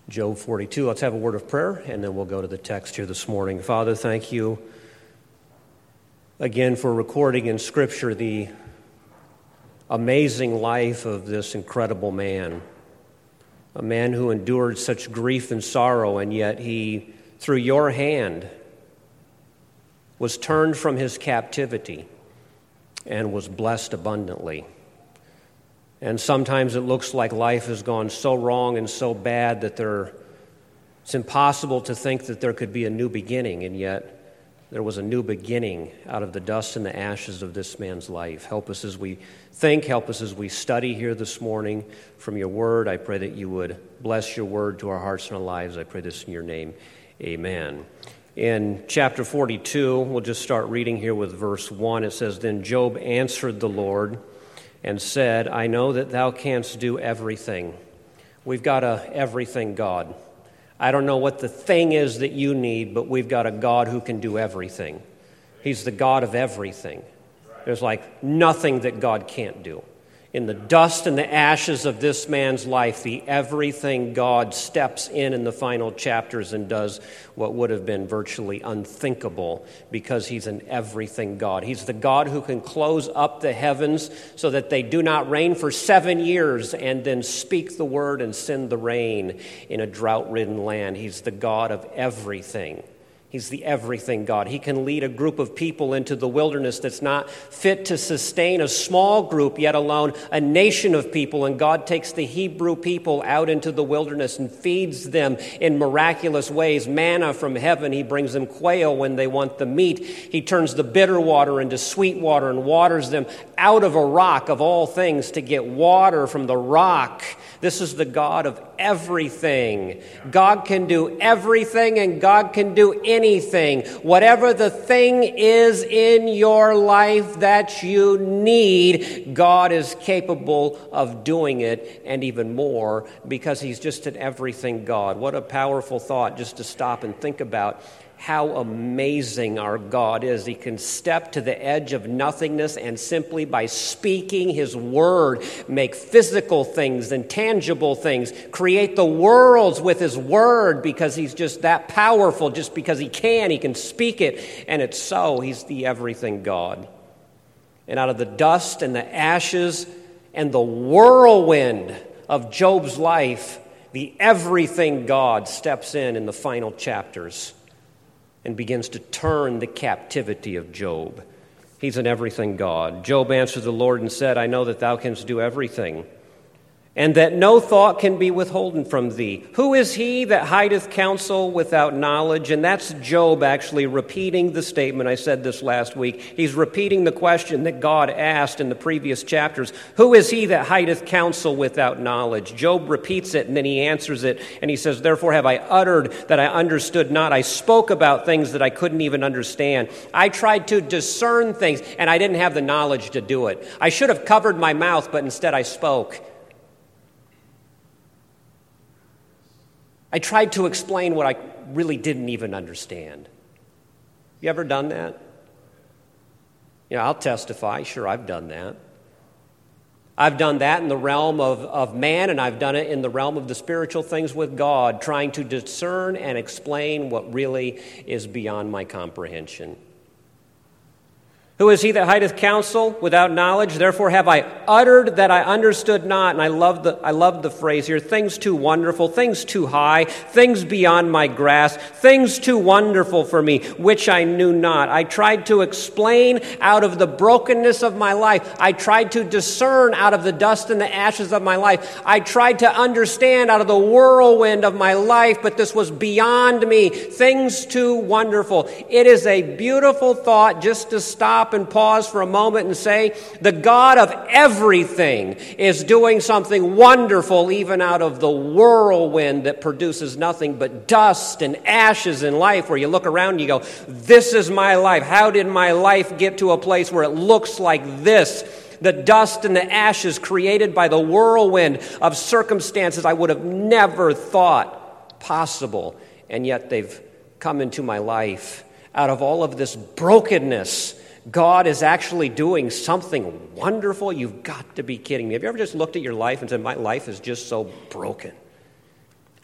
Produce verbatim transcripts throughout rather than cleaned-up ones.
Job forty-two. Let's have a word of prayer, and then we'll go to the text here this morning. Father, thank you again for recording in Scripture the amazing life of this incredible man, a man who endured such grief and sorrow, and yet he, through your hand, was turned from his captivity and was blessed abundantly. And sometimes it looks like life has gone so wrong and so bad that there, it's impossible to think that there could be a new beginning, and yet there was a new beginning out of the dust and the ashes of this man's life. Help us as we think, help us as we study here this morning from your word. I pray that you would bless your word to our hearts and our lives. I pray this in your name. Amen. In chapter forty-two, we'll just start reading here with verse one. It says, "Then Job answered the Lord and said, I know that thou canst do everything." We've got a everything God. I don't know what the thing is that you need, but we've got a God who can do everything. He's the God of everything. There's like nothing that God can't do. In the dust and the ashes of this man's life, the everything God steps in in the final chapters and does what would have been virtually unthinkable because he's an everything God. He's the God who can close up the heavens so that they do not rain for seven years and then speak the word and send the rain in a drought-ridden land. He's the God of everything. He's the everything God. He can lead a group of people into the wilderness that's not fit to sustain a small group, yet alone a nation of people. And God takes the Hebrew people out into the wilderness and feeds them in miraculous ways. Manna from heaven. He brings them quail when they want the meat. He turns the bitter water into sweet water and waters them out of a rock of all things to get water from the rock. This is the God of everything. God can do everything and God can do anything. Whatever the thing is in your life that you need, God is capable of doing it and even more because he's just an everything God. What a powerful thought just to stop and think about how amazing our God is. He can step to the edge of nothingness and simply by speaking his word, make physical things and tangible things, create the worlds with his word because he's just that powerful. Just because he can, he can speak it, and it's so. He's the everything God. And out of the dust and the ashes and the whirlwind of Job's life, the everything God steps in in the final chapters and begins to turn the captivity of Job. He's an everything God. Job answered the Lord and said, I know that thou canst do everything, and that no thought can be withholden from thee. Who is he that hideth counsel without knowledge? And that's Job actually repeating the statement. I said this last week. He's repeating the question that God asked in the previous chapters. Who is he that hideth counsel without knowledge? Job repeats it, and then he answers it, and he says, therefore have I uttered that I understood not. I spoke about things that I couldn't even understand. I tried to discern things, and I didn't have the knowledge to do it. I should have covered my mouth, but instead I spoke. I tried to explain what I really didn't even understand. You ever done that? Yeah, I'll testify. Sure, I've done that. I've done that in the realm of, of man, and I've done it in the realm of the spiritual things with God, trying to discern and explain what really is beyond my comprehension. Who is he that hideth counsel without knowledge? Therefore have I uttered that I understood not. And I love the I love the phrase here. Things too wonderful, things too high, things beyond my grasp, things too wonderful for me, which I knew not. I tried to explain out of the brokenness of my life. I tried to discern out of the dust and the ashes of my life. I tried to understand out of the whirlwind of my life, but this was beyond me. Things too wonderful. It is a beautiful thought just to stop and pause for a moment and say, the God of everything is doing something wonderful even out of the whirlwind that produces nothing but dust and ashes in life, where you look around and you go, this is my life. How did my life get to a place where it looks like this? The dust and the ashes created by the whirlwind of circumstances I would have never thought possible, and yet they've come into my life. Out of all of this brokenness, God is actually doing something wonderful. You've got to be kidding me. Have you ever just looked at your life and said, my life is just so broken?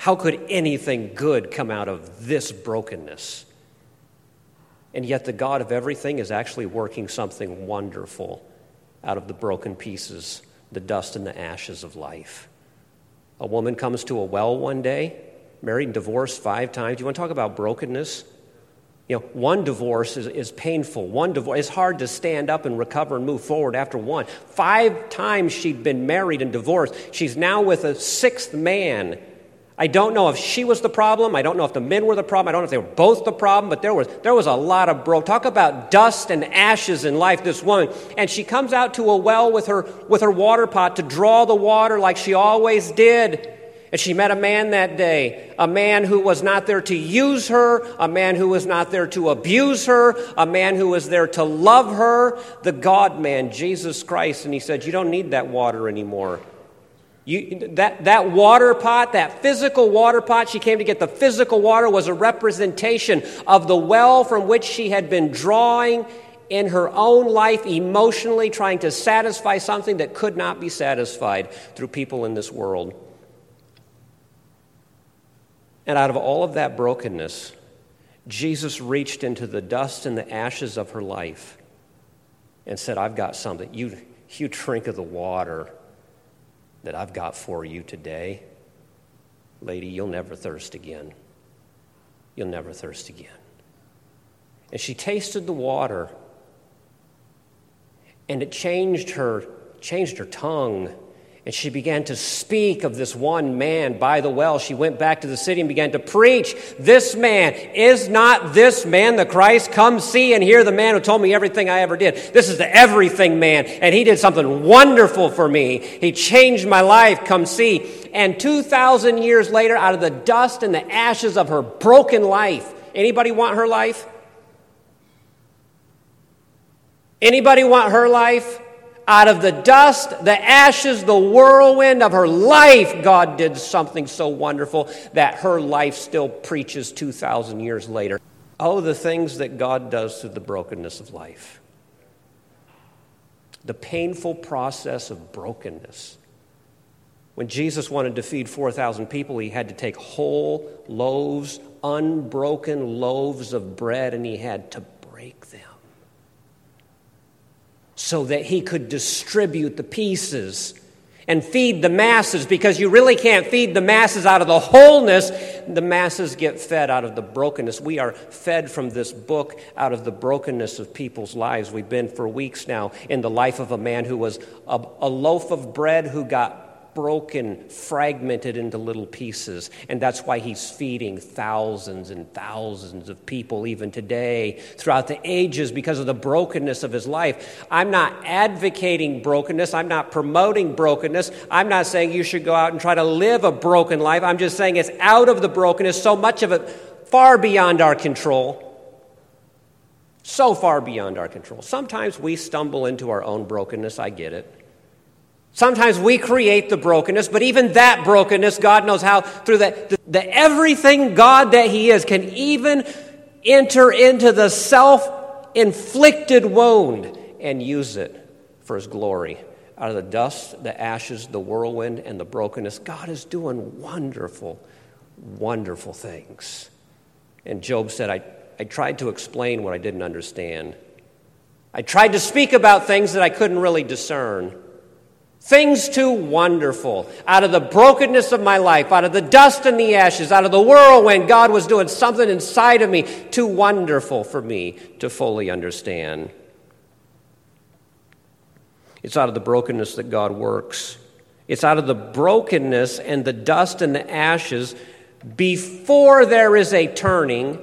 How could anything good come out of this brokenness? And yet the God of everything is actually working something wonderful out of the broken pieces, the dust and the ashes of life. A woman comes to a well one day, married and divorced five times. You want to talk about brokenness? You know, one divorce is, is painful. One divorce, it's hard to stand up and recover and move forward after one. Five times she'd been married and divorced. She's now with a sixth man. I don't know if she was the problem. I don't know if the men were the problem. I don't know if they were both the problem, but there was there was a lot of bro. Talk about dust and ashes in life, this woman. And she comes out to a well with her with her water pot to draw the water like she always did. And she met a man that day, a man who was not there to use her, a man who was not there to abuse her, a man who was there to love her, the God-man, Jesus Christ. And he said, you don't need that water anymore. You, that, that water pot, that physical water pot, she came to get the physical water, was a representation of the well from which she had been drawing in her own life, emotionally trying to satisfy something that could not be satisfied through people in this world. And out of all of that brokenness, Jesus reached into the dust and the ashes of her life and said, I've got something. You, you drink of the water that I've got for you today. Lady, you'll never thirst again. You'll never thirst again. And she tasted the water, and it changed her, changed her tongue. And she began to speak of this one man by the well. She went back to the city and began to preach. This man, is not this man the Christ? Come see and hear the man who told me everything I ever did. This is the everything man, and he did something wonderful for me. He changed my life. Come see. And two thousand years later, out of the dust and the ashes of her broken life, anybody want her life? Anybody want her life? Out of the dust, the ashes, the whirlwind of her life, God did something so wonderful that her life still preaches two thousand years later. Oh, the things that God does through the brokenness of life. The painful process of brokenness. When Jesus wanted to feed four thousand people, he had to take whole loaves, unbroken loaves of bread, and he had to break them, so that he could distribute the pieces and feed the masses, because you really can't feed the masses out of the wholeness. The masses get fed out of the brokenness. We are fed from this book out of the brokenness of people's lives. We've been for weeks now in the life of a man who was a, a loaf of bread who got broken, fragmented into little pieces. And that's why he's feeding thousands and thousands of people even today throughout the ages because of the brokenness of his life. I'm not advocating brokenness. I'm not promoting brokenness. I'm not saying you should go out and try to live a broken life. I'm just saying it's out of the brokenness, so much of it far beyond our control. So far beyond our control. Sometimes we stumble into our own brokenness. I get it. Sometimes we create the brokenness, but even that brokenness, God knows how, through the, the, the everything God that he is, can even enter into the self-inflicted wound and use it for his glory. Out of the dust, the ashes, the whirlwind, and the brokenness, God is doing wonderful, wonderful things. And Job said, I, I tried to explain what I didn't understand. I tried to speak about things that I couldn't really discern. Things too wonderful. Out of the brokenness of my life, out of the dust and the ashes, out of the whirlwind, God was doing something inside of me too wonderful for me to fully understand. It's out of the brokenness that God works. It's out of the brokenness and the dust and the ashes before there is a turning,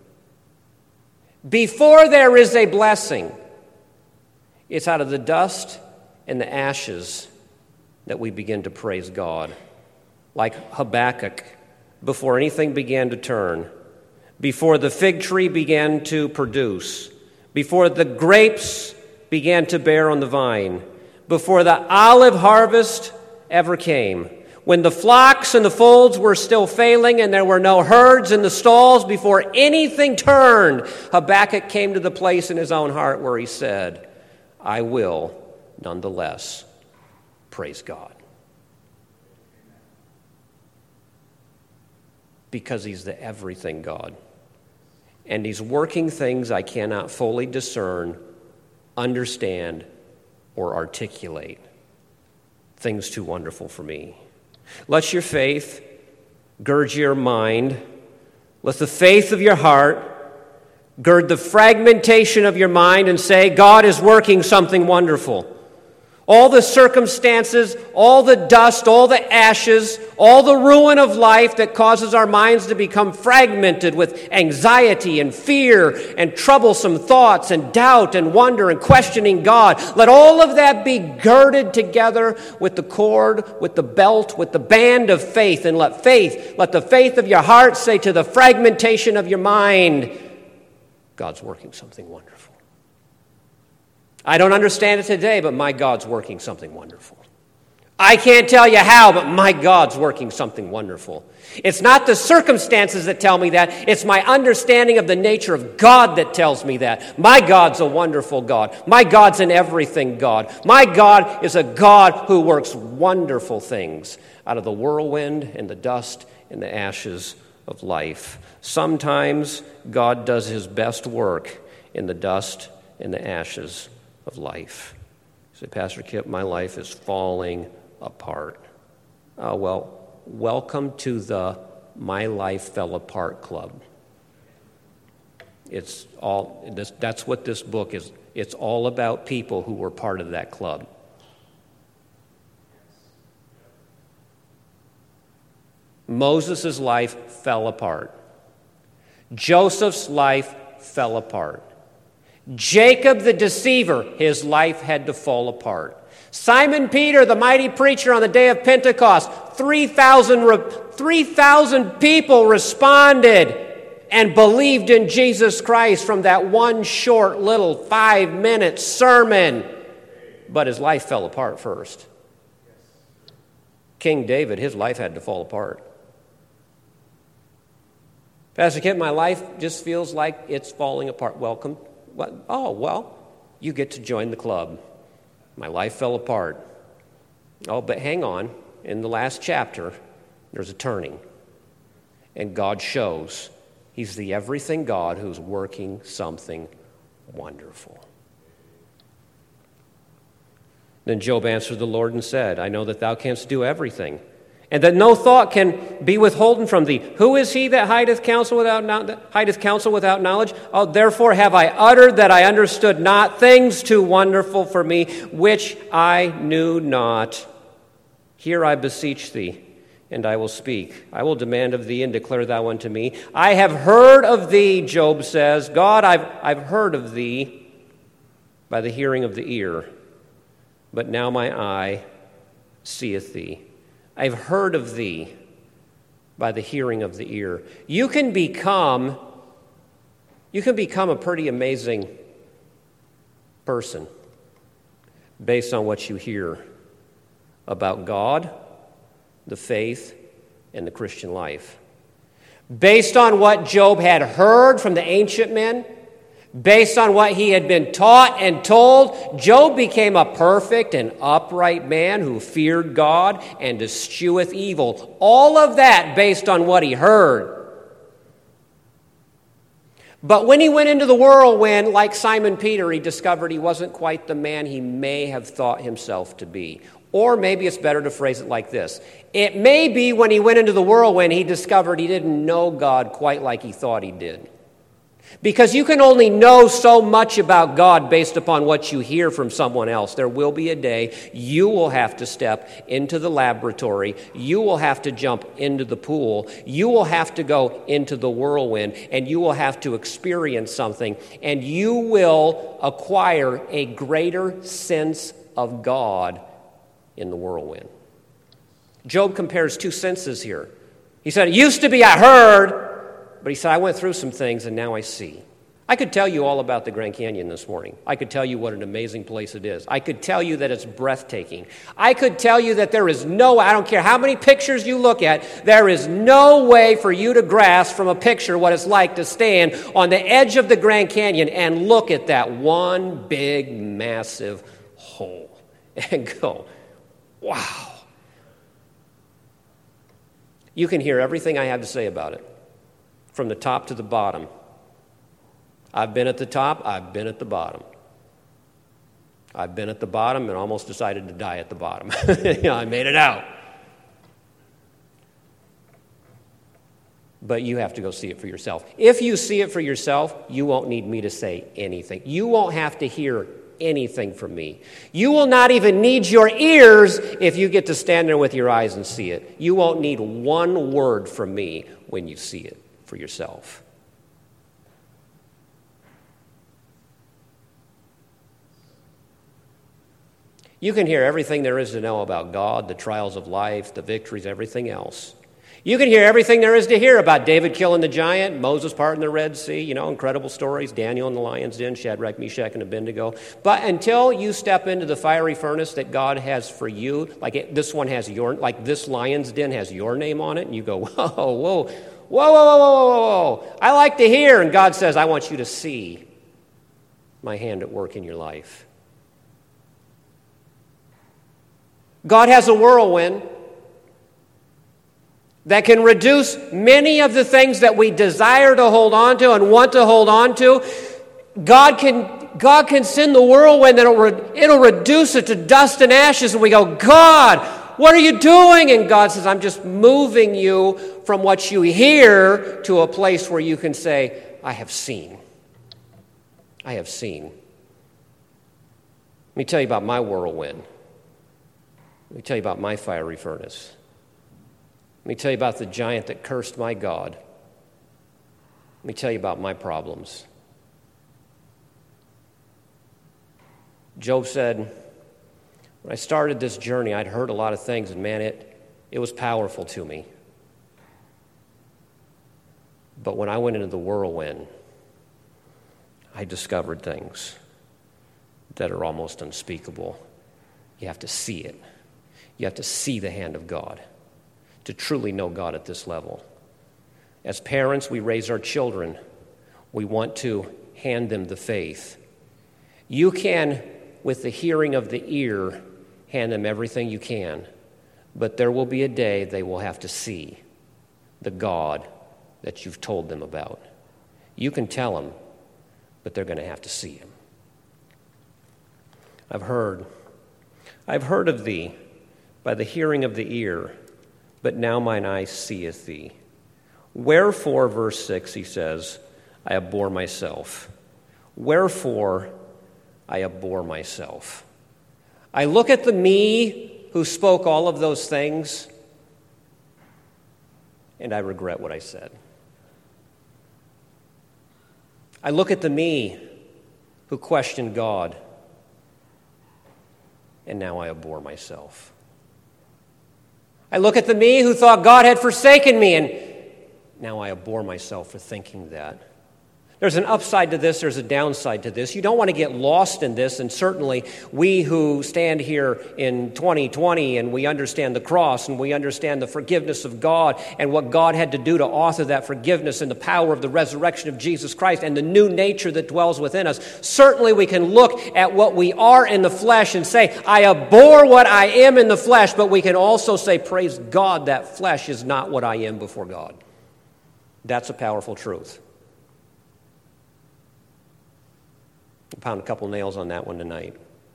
before there is a blessing. It's out of the dust and the ashes that we begin to praise God. Like Habakkuk, before anything began to turn, before the fig tree began to produce, before the grapes began to bear on the vine, before the olive harvest ever came, when the flocks and the folds were still failing and there were no herds in the stalls, before anything turned, Habakkuk came to the place in his own heart where he said, I will nonetheless praise God. because he's the everything God. And he's working things I cannot fully discern, understand, or articulate. Things too wonderful for me. Let your faith gird your mind. Let the faith of your heart gird the fragmentation of your mind and say, God is working something wonderful. All the circumstances, all the dust, all the ashes, all the ruin of life that causes our minds to become fragmented with anxiety and fear and troublesome thoughts and doubt and wonder and questioning God. Let all of that be girded together with the cord, with the belt, with the band of faith. And let faith, let the faith of your heart say to the fragmentation of your mind, God's working something wonderful. I don't understand it today, but my God's working something wonderful. I can't tell you how, but my God's working something wonderful. It's not the circumstances that tell me that. It's my understanding of the nature of God that tells me that. My God's a wonderful God. My God's an everything God. My God is a God who works wonderful things out of the whirlwind and the dust and the ashes of life. Sometimes God does his best work in the dust and the ashes of life. You say, Pastor Kip, my life is falling apart. Oh, well, welcome to the My Life Fell Apart Club. It's all this, that's what this book is. It's all about people who were part of that club. Moses' life fell apart. Joseph's life fell apart. Jacob the deceiver, his life had to fall apart. Simon Peter, the mighty preacher on the day of Pentecost, three thousand people responded and believed in Jesus Christ from that one short little five-minute sermon. But his life fell apart first. King David, his life had to fall apart. Pastor Kent, my life just feels like it's falling apart. Welcome. What? Oh, well, you get to join the club. My life fell apart. Oh, but hang on. In the last chapter, there's a turning. And God shows he's the everything God who's working something wonderful. Then Job answered the Lord and said, I know that thou canst do everything, and that no thought can be withholden from thee. Who is he that hideth counsel without no- hideth counsel without knowledge? Oh, therefore have I uttered that I understood not things too wonderful for me, which I knew not. Here I beseech thee, and I will speak. I will demand of thee, and declare thou unto me. I have heard of thee, Job says. God, I've, I've heard of thee by the hearing of the ear, but now my eye seeth thee. I've heard of thee by the hearing of the ear. You can become, you can become a pretty amazing person based on what you hear about God, the faith, and the Christian life. Based on what Job had heard from the ancient men, based on what he had been taught and told, Job became a perfect and upright man who feared God and escheweth evil. All of that based on what he heard. But when he went into the whirlwind, like Simon Peter, he discovered he wasn't quite the man he may have thought himself to be. Or maybe it's better to phrase it like this. It may be when he went into the whirlwind, he discovered he didn't know God quite like he thought he did. Because you can only know so much about God based upon what you hear from someone else. There will be a day you will have to step into the laboratory. You will have to jump into the pool. You will have to go into the whirlwind, and you will have to experience something, and you will acquire a greater sense of God in the whirlwind. Job compares two senses here. He said, it used to be I heard, but he said, I went through some things and now I see. I could tell you all about the Grand Canyon this morning. I could tell you what an amazing place it is. I could tell you that it's breathtaking. I could tell you that there is no, I don't care how many pictures you look at, there is no way for you to grasp from a picture what it's like to stand on the edge of the Grand Canyon and look at that one big, massive hole and go, wow. You can hear everything I have to say about it, from the top to the bottom. I've been at the top, I've been at the bottom. I've been at the bottom and almost decided to die at the bottom. You know, I made it out. But you have to go see it for yourself. If you see it for yourself, you won't need me to say anything. You won't have to hear anything from me. You will not even need your ears if you get to stand there with your eyes and see it. You won't need one word from me when you see it for yourself. You can hear everything there is to know about God, the trials of life, the victories, everything else. You can hear everything there is to hear about David killing the giant, Moses parting the Red Sea, you know, incredible stories, Daniel in the lion's den, Shadrach, Meshach, and Abednego. But until you step into the fiery furnace that God has for you, like it, this one has your, like this lion's den has your name on it, and you go, whoa, whoa, whoa, whoa, whoa, whoa, whoa, whoa. I like to hear, and God says, I want you to see my hand at work in your life. God has a whirlwind that can reduce many of the things that we desire to hold on to and want to hold on to. God can, God can send the whirlwind and it'll, re, it'll reduce it to dust and ashes. And we go, God, what are you doing? And God says, I'm just moving you from what you hear to a place where you can say, I have seen. I have seen. Let me tell you about my whirlwind. Let me tell you about my fiery furnace. Let me tell you about the giant that cursed my God. Let me tell you about my problems. Job said, when I started this journey, I'd heard a lot of things, and man, it, it was powerful to me. But when I went into the whirlwind, I discovered things that are almost unspeakable. You have to see it. You have to see the hand of God to truly know God at this level. As parents, we raise our children. We want to hand them the faith. You can, with the hearing of the ear, hand them everything you can, but there will be a day they will have to see the God that you've told them about. You can tell them, but they're going to have to see him. I've heard, I've heard of thee by the hearing of the ear, but now mine eye seeth thee. Wherefore, verse six, he says, I abhor myself. Wherefore, I abhor myself. I look at the me who spoke all of those things, and I regret what I said. I look at the me who questioned God, and now I abhor myself. I look at the me who thought God had forsaken me, and now I abhor myself for thinking that. There's an upside to this, there's a downside to this. You don't want to get lost in this, and certainly we who stand here in twenty twenty and we understand the cross and we understand the forgiveness of God and what God had to do to author that forgiveness and the power of the resurrection of Jesus Christ and the new nature that dwells within us. Certainly we can look at what we are in the flesh and say, I abhor what I am in the flesh, but we can also say, praise God, that flesh is not what I am before God. That's a powerful truth. Pound a couple nails on that one tonight.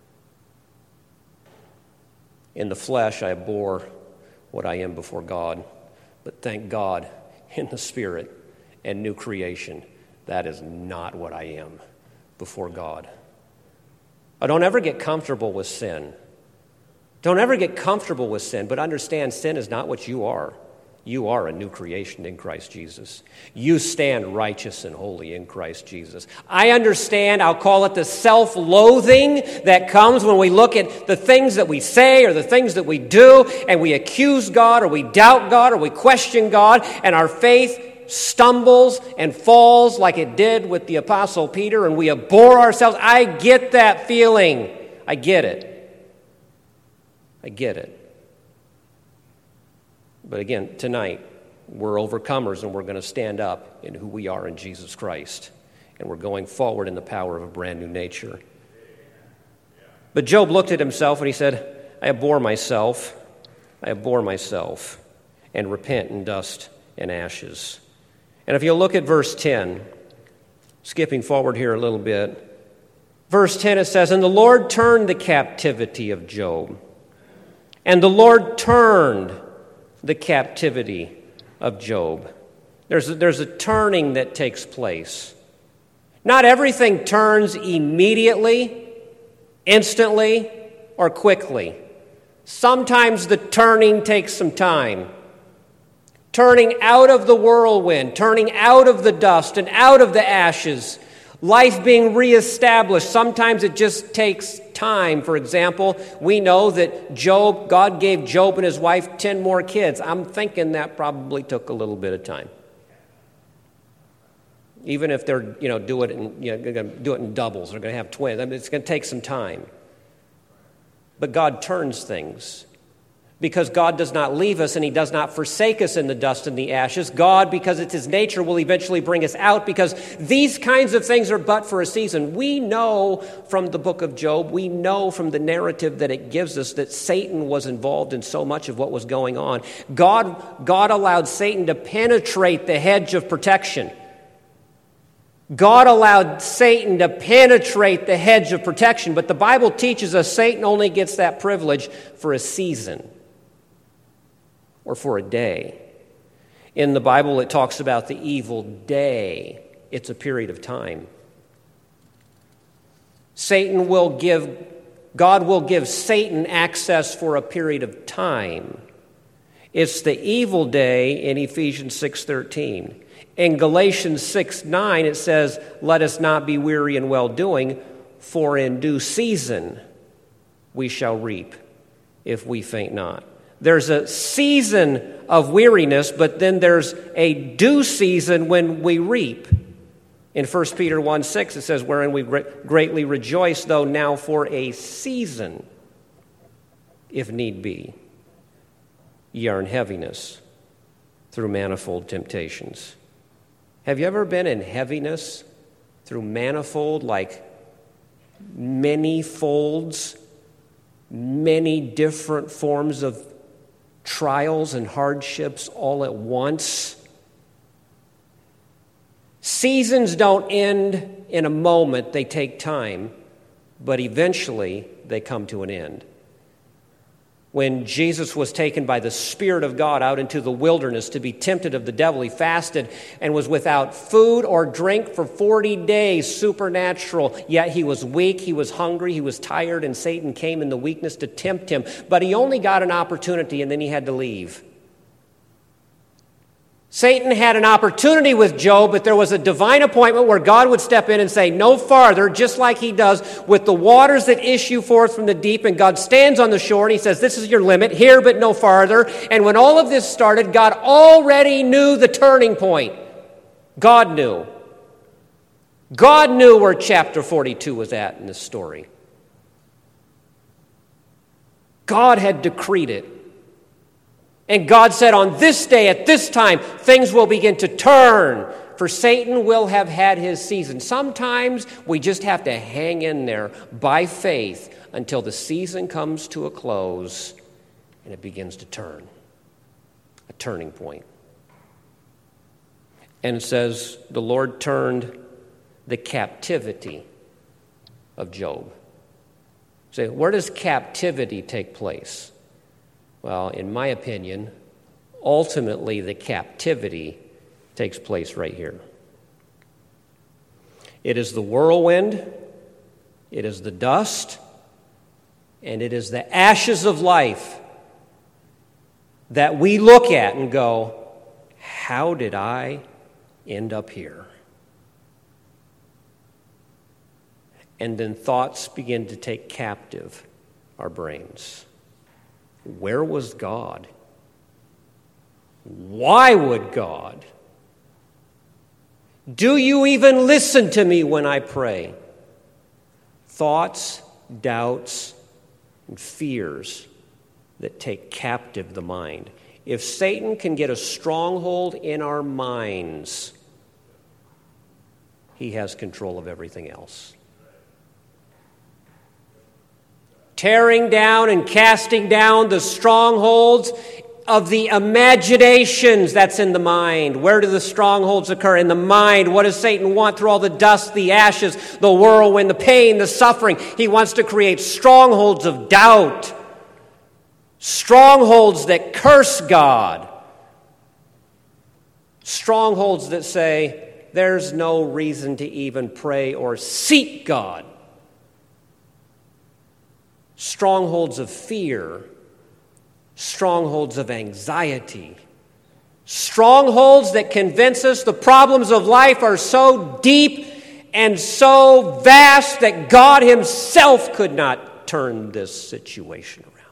In the flesh, I abhor what I am before God. But thank God, in the Spirit and new creation, that is not what I am before God. I don't ever get comfortable with sin. Don't ever get comfortable with sin, but understand sin is not what you are. You are a new creation in Christ Jesus. You stand righteous and holy in Christ Jesus. I understand, I'll call it the self-loathing that comes when we look at the things that we say or the things that we do, and we accuse God or we doubt God or we question God, and our faith stumbles and falls like it did with the Apostle Peter, and we abhor ourselves. I get that feeling. I get it. I get it. But again, tonight, we're overcomers and we're going to stand up in who we are in Jesus Christ. And we're going forward in the power of a brand new nature. But Job looked at himself and he said, I abhor myself. I abhor myself. and repent in dust and ashes. And if you look at verse ten, skipping forward here a little bit, verse ten it says, "And the Lord turned the captivity of Job, and the Lord turned the captivity of Job." There's a, there's a turning that takes place. Not everything turns immediately, instantly, or quickly. Sometimes the turning takes some time. Turning out of the whirlwind, turning out of the dust and out of the ashes, life being reestablished. Sometimes it just takes time. For example, we know that Job, God gave Job and his wife ten more kids. I'm thinking that probably took a little bit of time. Even if they're, you know, do it in, you know, going to do it in doubles, they're going to have twins. I mean, it's going to take some time. But God turns things. Because God does not leave us and he does not forsake us in the dust and the ashes. God, because it's his nature, will eventually bring us out, because these kinds of things are but for a season. We know from the book of Job, we know from the narrative that it gives us that Satan was involved in so much of what was going on. God, God allowed Satan to penetrate the hedge of protection. God allowed Satan to penetrate the hedge of protection, but the Bible teaches us Satan only gets that privilege for a season. Or for a day. In the Bible, it talks about the evil day. It's a period of time. Satan will give, God will give Satan access for a period of time. It's the evil day in Ephesians six thirteen. In Galatians six nine, it says, "Let us not be weary in well-doing, for in due season we shall reap, if we faint not." There's a season of weariness, but then there's a due season when we reap. In First Peter one six, it says, "Wherein we greatly rejoice, though now for a season, if need be, ye are in heaviness through manifold temptations." Have you ever been in heaviness through manifold, like many folds, many different forms of trials and hardships all at once? Seasons don't end in a moment, they take time, but eventually they come to an end. When Jesus was taken by the Spirit of God out into the wilderness to be tempted of the devil, he fasted and was without food or drink for forty days, supernatural. Yet he was weak, he was hungry, he was tired, and Satan came in the weakness to tempt him. But he only got an opportunity and then he had to leave. Satan had an opportunity with Job, but there was a divine appointment where God would step in and say, "No farther," just like he does with the waters that issue forth from the deep. And God stands on the shore and he says, "This is your limit, here but no farther." And when all of this started, God already knew the turning point. God knew. God knew where chapter forty-two was at in this story. God had decreed it. And God said, on this day, at this time, things will begin to turn, for Satan will have had his season. Sometimes we just have to hang in there by faith until the season comes to a close and it begins to turn. A turning point. And it says, the Lord turned the captivity of Job. So where does captivity take place? Well, in my opinion, ultimately the captivity takes place right here. It is the whirlwind, it is the dust, and it is the ashes of life that we look at and go, how did I end up here? And then thoughts begin to take captive our brains. Where was God? Why would God? Do you even listen to me when I pray? Thoughts, doubts, and fears that take captive the mind. If Satan can get a stronghold in our minds, he has control of everything else. Tearing down and casting down the strongholds of the imaginations that's in the mind. Where do the strongholds occur? In the mind. What does Satan want through all the dust, the ashes, the whirlwind, the pain, the suffering? He wants to create strongholds of doubt. Strongholds that curse God. Strongholds that say, there's no reason to even pray or seek God. Strongholds of fear. Strongholds of anxiety. Strongholds that convince us the problems of life are so deep and so vast that God himself could not turn this situation around.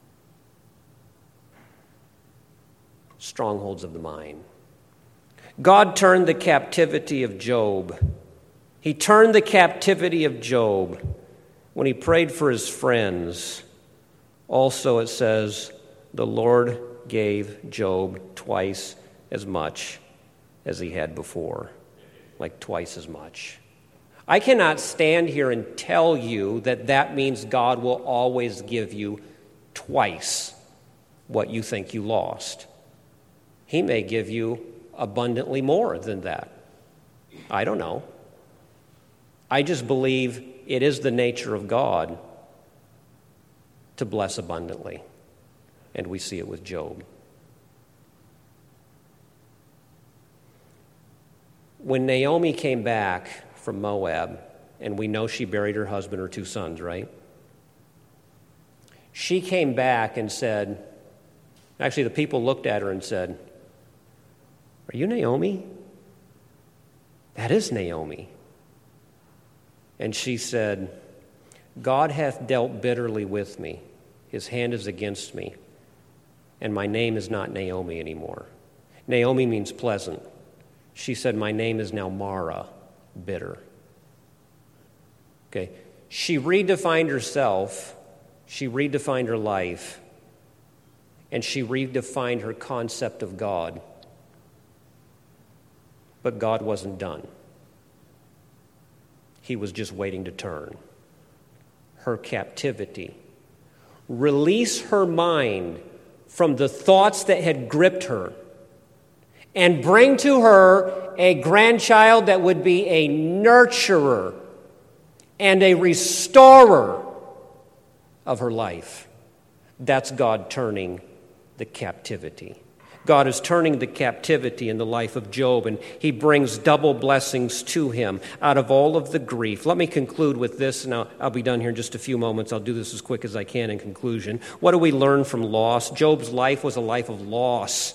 Strongholds of the mind. God turned the captivity of Job. He turned the captivity of Job when he prayed for his friends. Also, it says, the Lord gave Job twice as much as he had before. Like twice as much. I cannot stand here and tell you that that means God will always give you twice what you think you lost. He may give you abundantly more than that. I don't know. I just believe it is the nature of God to bless abundantly. And we see it with Job. When Naomi came back from Moab, and we know she buried her husband, her two sons, right? She came back and said, actually the people looked at her and said, are you Naomi? That is Naomi. And she said, God hath dealt bitterly with me. His hand is against me. And my name is not Naomi anymore. Naomi means pleasant. She said, my name is now Mara, bitter. Okay. She redefined herself. She redefined her life. And she redefined her concept of God. But God wasn't done. He was just waiting to turn her captivity. Release her mind from the thoughts that had gripped her and bring to her a grandchild that would be a nurturer and a restorer of her life. That's God turning the captivity. God is turning the captivity in the life of Job, and he brings double blessings to him out of all of the grief. Let me conclude with this, and I'll, I'll be done here in just a few moments. I'll do this as quick as I can in conclusion. What do we learn from loss? Job's life was a life of loss.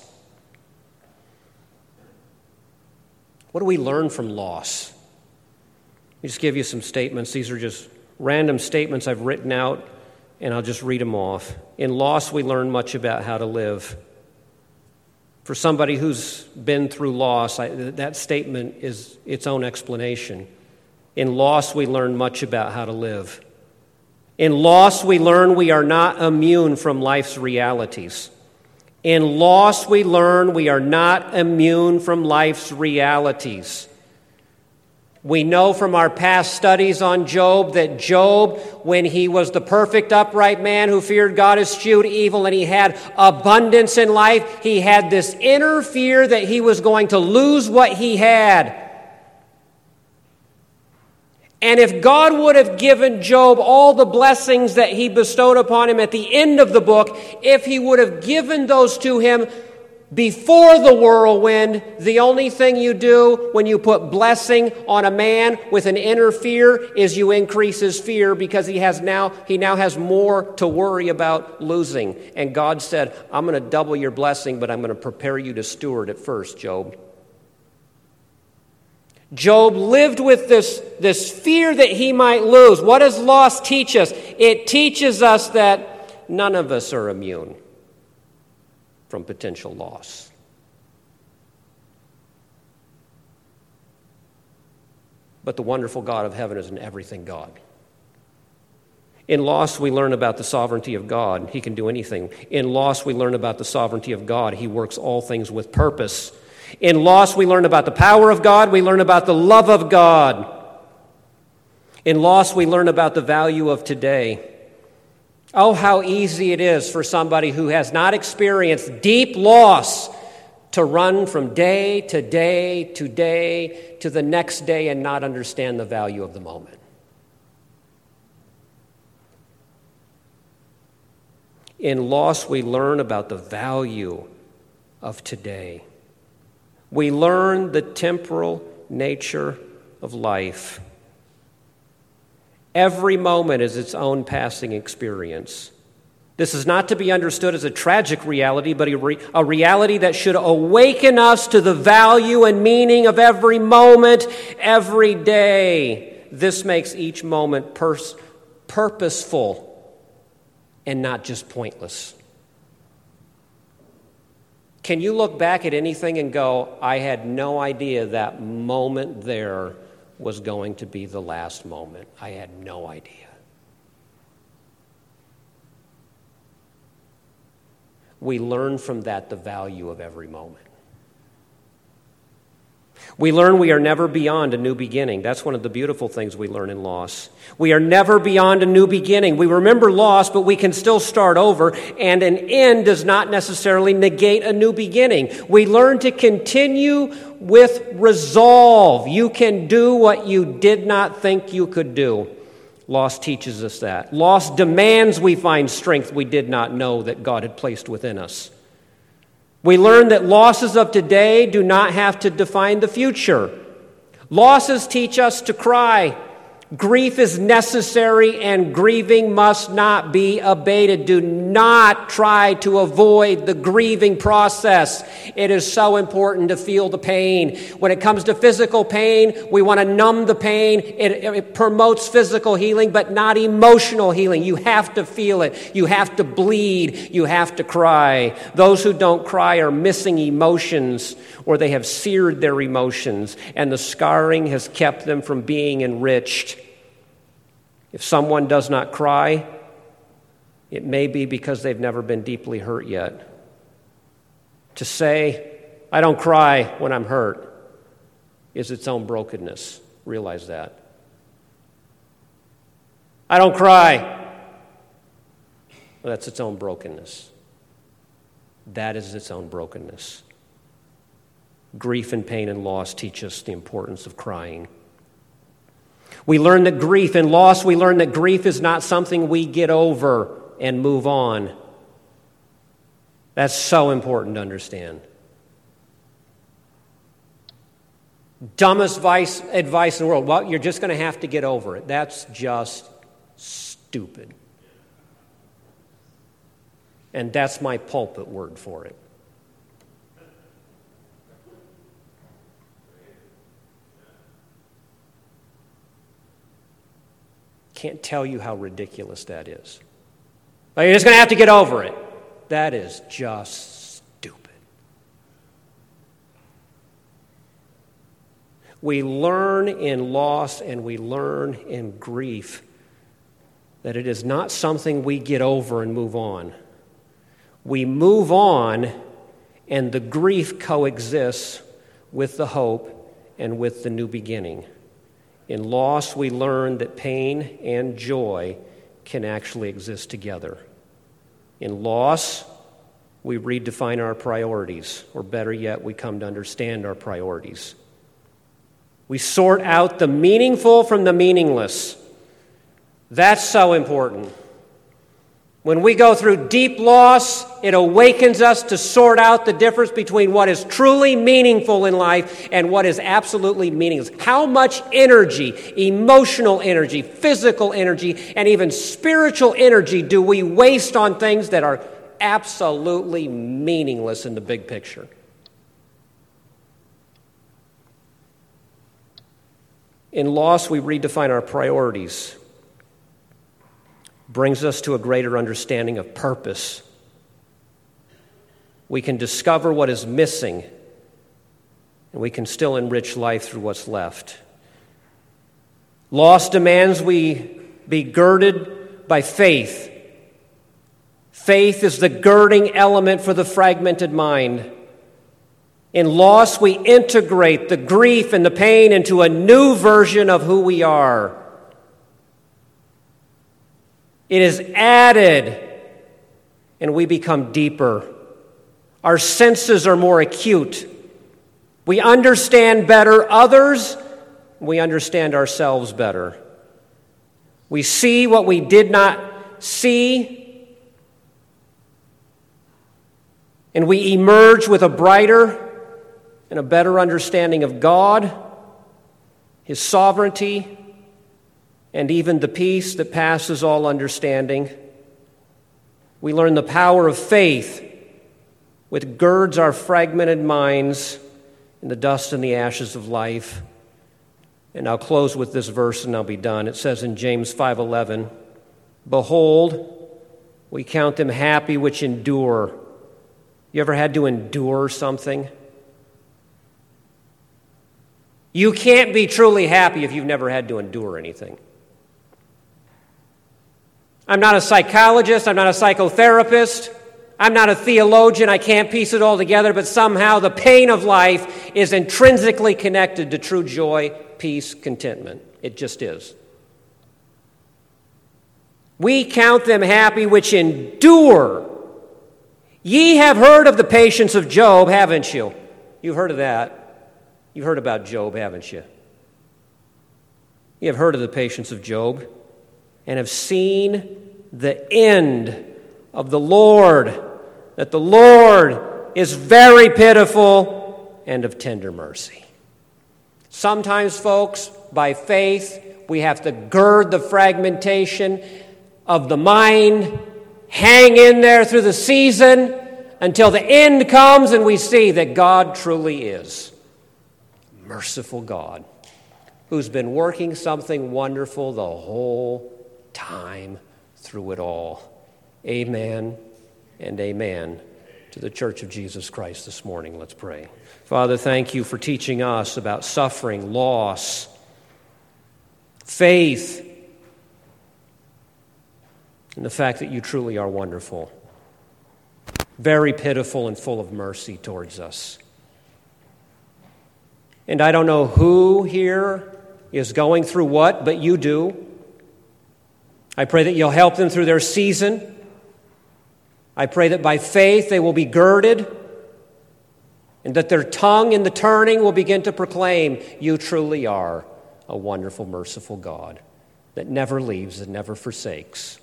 What do we learn from loss? Let me just give you some statements. These are just random statements I've written out, and I'll just read them off. In loss, we learn much about how to live. For somebody who's been through loss, I, that statement is its own explanation. In loss, we learn much about how to live. In loss, we learn we are not immune from life's realities. In loss, we learn we are not immune from life's realities. We know from our past studies on Job that Job, when he was the perfect upright man who feared God, eschewed evil, and he had abundance in life, he had this inner fear that he was going to lose what he had. And if God would have given Job all the blessings that he bestowed upon him at the end of the book, if he would have given those to him before the whirlwind, the only thing you do when you put blessing on a man with an inner fear is you increase his fear, because he has now he now has more to worry about losing. And God said, I'm going to double your blessing, but I'm going to prepare you to steward it first, Job. Job lived with this, this fear that he might lose. What does loss teach us? It teaches us that none of us are immune from potential loss. But the wonderful God of heaven is an everything God. In loss, we learn about the sovereignty of God. He can do anything. In loss, we learn about the sovereignty of God. He works all things with purpose. In loss, we learn about the power of God. We learn about the love of God. In loss, we learn about the value of today. Oh, how easy it is for somebody who has not experienced deep loss to run from day to day to day to the next day and not understand the value of the moment. In loss, we learn about the value of today. We learn the temporal nature of life. Every moment is its own passing experience. This is not to be understood as a tragic reality, but a, re- a reality that should awaken us to the value and meaning of every moment, every day. This makes each moment pers- purposeful and not just pointless. Can you look back at anything and go, I had no idea that moment there was going to be the last moment? I had no idea. We learn from that the value of every moment. We learn we are never beyond a new beginning. That's one of the beautiful things we learn in loss. We are never beyond a new beginning. We remember loss, but we can still start over, and an end does not necessarily negate a new beginning. We learn to continue with resolve. You can do what you did not think you could do. Loss teaches us that. Loss demands we find strength we did not know that God had placed within us. We learn that losses of today do not have to define the future. Losses teach us to cry. Grief is necessary and grieving must not be abated. Do not try to avoid the grieving process. It is so important to feel the pain. When it comes to physical pain, we want to numb the pain. It, it promotes physical healing, but not emotional healing. You have to feel it. You have to bleed. You have to cry. Those who don't cry are missing emotions, or they have seared their emotions, and the scarring has kept them from being enriched. If someone does not cry, it may be because they've never been deeply hurt yet. To say, I don't cry when I'm hurt, is its own brokenness. Realize that. I don't cry. Well, that's its own brokenness. That is its own brokenness. Grief and pain and loss teach us the importance of crying. We learn that grief and loss, we learn that grief is not something we get over and move on. That's so important to understand. Dumbest advice, advice in the world. Well, you're just going to have to get over it. That's just stupid. And that's my pulpit word for it. Can't tell you how ridiculous that is. But you're just going to have to get over it. That is just stupid. We learn in loss and we learn in grief that it is not something we get over and move on. We move on, and the grief coexists with the hope and with the new beginning. In loss, we learn that pain and joy can actually exist together. In loss, we redefine our priorities, or better yet, we come to understand our priorities. We sort out the meaningful from the meaningless. That's so important. When we go through deep loss, it awakens us to sort out the difference between what is truly meaningful in life and what is absolutely meaningless. How much energy, emotional energy, physical energy, and even spiritual energy do we waste on things that are absolutely meaningless in the big picture? In loss, we redefine our priorities. Brings us to a greater understanding of purpose. We can discover what is missing, and we can still enrich life through what's left. Loss demands we be girded by faith. Faith is the girding element for the fragmented mind. In loss, we integrate the grief and the pain into a new version of who we are. It is added, and we become deeper. Our senses are more acute. We understand better others. We understand ourselves better. We see what we did not see, and we emerge with a brighter and a better understanding of God, His sovereignty, and even the peace that passes all understanding. We learn the power of faith, which girds our fragmented minds in the dust and the ashes of life. And I'll close with this verse and I'll be done. It says in James five eleven, "Behold, we count them happy which endure." You ever had to endure something? You can't be truly happy if you've never had to endure anything. I'm not a psychologist. I'm not a psychotherapist. I'm not a theologian. I can't piece it all together, but somehow the pain of life is intrinsically connected to true joy, peace, contentment. It just is. We count them happy which endure. Ye have heard of the patience of Job, haven't you? You've heard of that. You've heard about Job, haven't you? You have heard of the patience of Job and have seen the end of the Lord, that the Lord is very pitiful and of tender mercy. Sometimes, folks, by faith, we have to gird the fragmentation of the mind, hang in there through the season until the end comes and we see that God truly is merciful God who's been working something wonderful the whole time through it all. Amen and amen to the Church of Jesus Christ this morning. Let's pray. Father, thank you for teaching us about suffering, loss, faith, and the fact that you truly are wonderful, very pitiful and full of mercy towards us. And I don't know who here is going through what, but you do. I pray that you'll help them through their season. I pray that by faith they will be girded and that their tongue in the turning will begin to proclaim, you truly are a wonderful, merciful God that never leaves and never forsakes,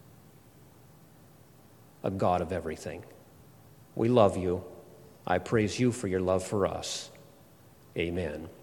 a God of everything. We love you. I praise you for your love for us. Amen.